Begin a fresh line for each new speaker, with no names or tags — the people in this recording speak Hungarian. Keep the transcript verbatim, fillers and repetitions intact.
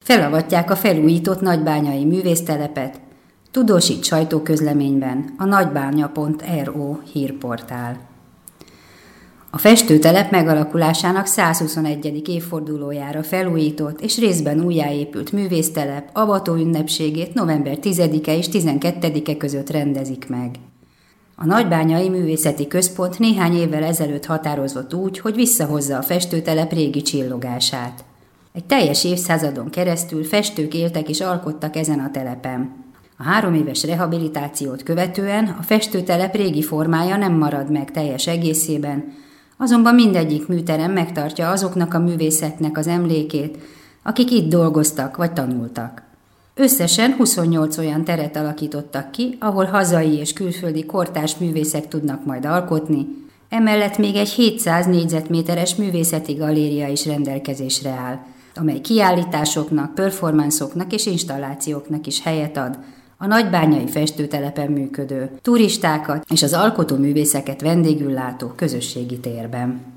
Felavatják a felújított nagybányai művésztelepet, tudósít sajtóközleményben a nagybánya pont ro hírportál. A festőtelep megalakulásának százhuszonegyedik évfordulójára felújított és részben újjáépült művésztelep avató ünnepségét november tizedike és tizenkettedike között rendezik meg. A Nagybányai Művészeti Központ néhány évvel ezelőtt határozott úgy, hogy visszahozza a festőtelep régi csillogását. Egy teljes évszázadon keresztül festők éltek és alkottak ezen a telepen. A három éves rehabilitációt követően a festőtelep régi formája nem marad meg teljes egészében, azonban mindegyik műterem megtartja azoknak a művészeknek az emlékét, akik itt dolgoztak vagy tanultak. Összesen huszonnyolc olyan teret alakítottak ki, ahol hazai és külföldi kortárs művészek tudnak majd alkotni, emellett még egy hétszáz négyzetméteres művészeti galéria is rendelkezésre áll, amely kiállításoknak, performanszoknak és installációknak is helyet ad a nagybányai festőtelepen működő turistákat és az alkotóművészeket vendégül látó közösségi térben.